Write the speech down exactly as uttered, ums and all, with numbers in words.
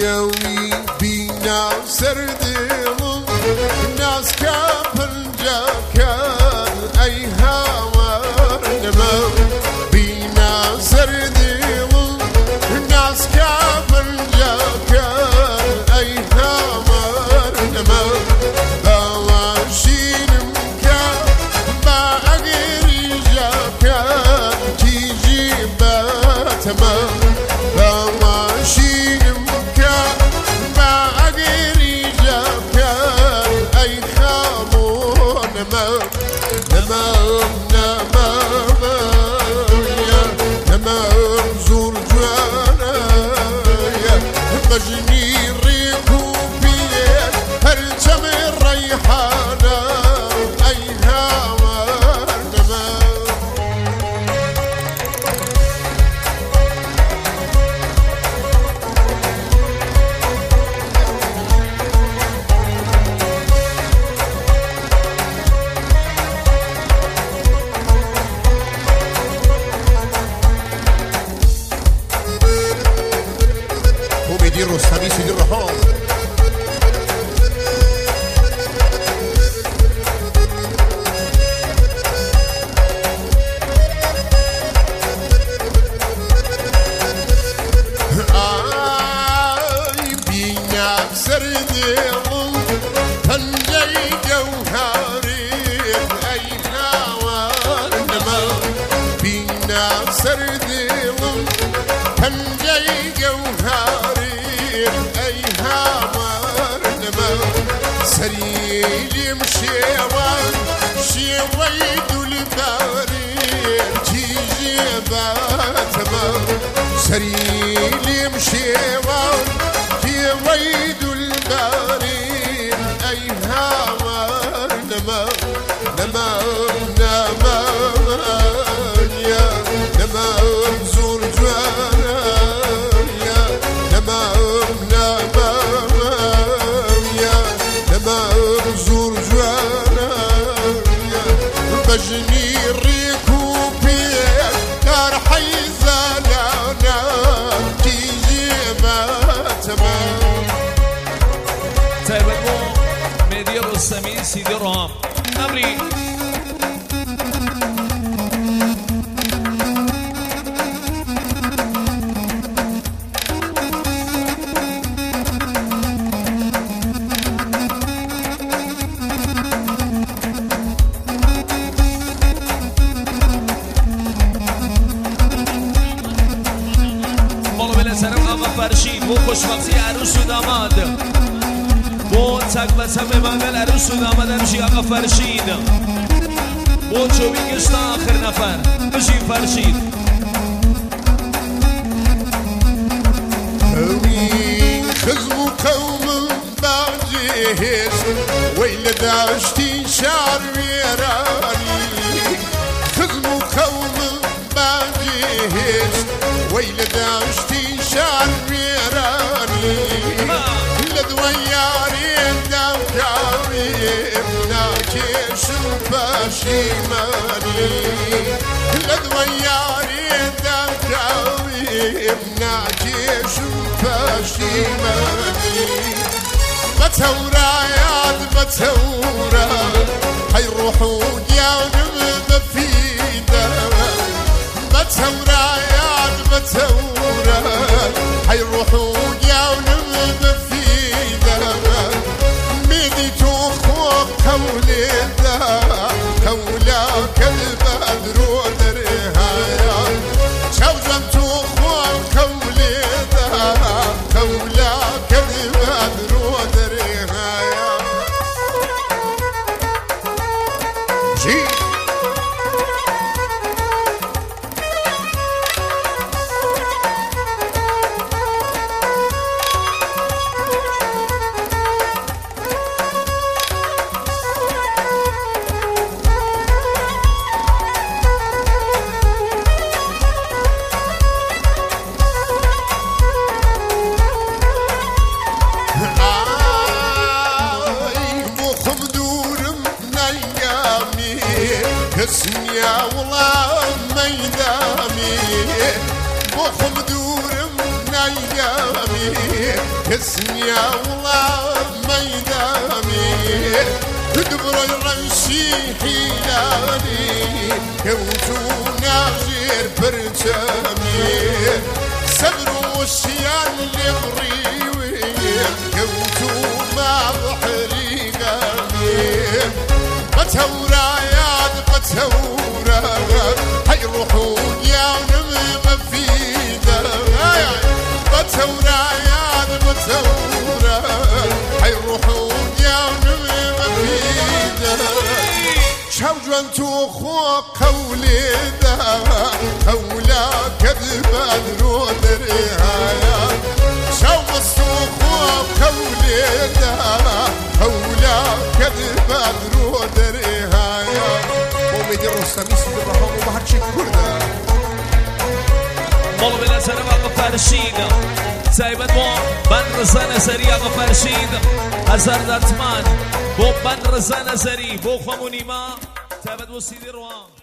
يوي بينا سردم ناس كابنجا كان أي هوار نمو بينا سردم ناس كابنجا كان أي هوار نمو بواشينم كان با أغيري جاكان تيجي باتمو بواشينم كان با أغيري جاكان أي خامو نمو نمو نمو يا نمو زور جوانا يا مجني ريكو بيه هرجم الريحانة أي هوا نمو وبيدير رستمي سيدي الرحام آي بينك سردم تنجي جوهري أي نوار نمو بينك سردم تنجي جوهري أي هامر نمو سريلي مشيوان شيويد الباري تيجي باتمو سريلي مشيوان شيويد الباري أي هامر نمو نمو نمو يا نمو زور جوانا يا نمو نمو يا نمو زور جوانا يا بجني ريكو بيه كار حيزانا تيجي باتما تابعو مهدي رستمي سيدي الرحام أمري فرشید بو خوشبختی عروس و داماد بو تک و تم منگل عروس و داماد همشی آقا فرشید بو چوبی گشت آخر نفر بشی فرشید هوي خزم قوم باجيس ويل داشتي شعر ويراني خزم قوم باجيس ويل داشتي شعر ويراني لدوياري داوكاوي ابناكيش باشيماني لدوياري داوكاوي ابناكيش باشيماني بتورا ياد بتورا هيروحون يا نبذ فيدا بتورا ياد بتورا هيروحون يا نبذ فيدا ميدي توخوك قولي دا قولا كالبدر ودرهايا شوزن توخوك قولي دا قولا كالبدر ودرهايا جي يا والله ميدامي بوخم دور من ايامي كسني الله ميدامي تدبر الرمشي حيالي كوتونا غير برتامي سبروا الشيان اللي بريوي كوتو ما بحري قامي بتورا ياد بتورا حيروحون يا نمم فيدا بتورا ياد بتورا حيروحون يا نمم فيدا شاو جوانتو خو قولي دا قولا كذبا درو دريهايا شاو مصو خو قولي دا قولا كذبا درو دريهايا وميدي الرسامي سيد الرحمن وبحرشي كردا مولو بلا سلام آقا فرشید سایبت با بند رزا نظری آقا فرشید هزار داتمان با بند رزا نظری با خمونی ما سایبت با سیدی روان